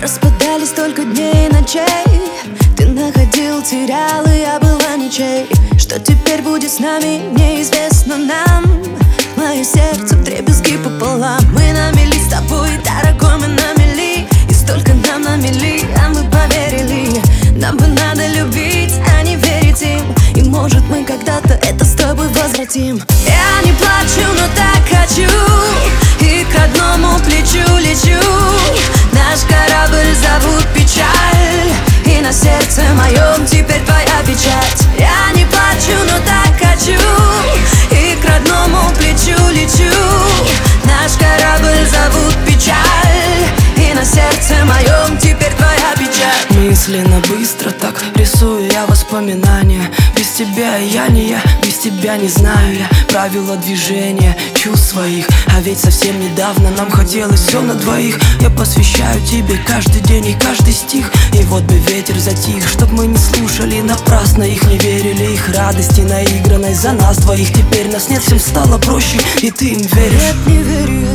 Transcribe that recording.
Распадались столько дней и ночей. Ты находил, терял, и я была ничей. Что теперь будет с нами, неизвестно нам. Мое сердце вдребезги пополам. Мы намели с тобой, дорогой, мы намели. И столько нам намели, а мы поверили. Нам бы надо любить, а не верить им. И может мы когда-то это с тобой возвратим. Я не плачу, но так хочу. И к родному плечу лечу. Наш корабль зовут печаль. И на сердце моем теперь твоя печать. Я не плачу, но так хочу. И к родному плечу лечу. Наш корабль зовут печаль. И на сердце моем теперь твоя печать. Мысленно быстро так рисую я воспоминания. Без тебя я не я, без тебя не знаю я правила движения, чувств своих. А ведь совсем недавно нам хотелось все на двоих. Я посвящаю тебе каждый день и каждый стих. И вот бы ветер затих, чтоб мы не слушали напрасно их, не верили их радости наигранной за нас двоих. Теперь нас нет, всем стало проще, и ты им веришь. Нет, не верю